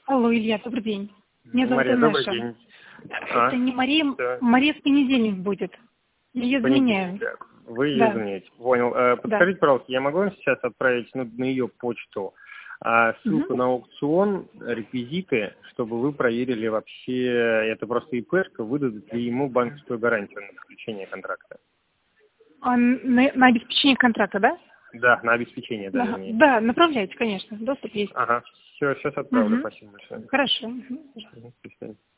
Алло, Илья, добрый день. Меня зовут Мария, добрый Инесса. день. Это не Мария, Да. Мария в понедельник будет. Я изменяю. Понедельник. Вы ее Да, изменяете. Понял. да. Подскажите, пожалуйста, я могу вам сейчас отправить на ее почту ссылку Мгм. на аукцион, реквизиты, чтобы вы проверили вообще, это просто ИПшка, выдадут ли ему банковскую гарантию на заключение контракта. На обеспечение контракта, да? Да, на обеспечение, да, Да, вернее. да, направляйте, конечно. Доступ есть. Ага. Все, сейчас отправлю. Мгм. Спасибо большое. Хорошо. Мгм. До свидания.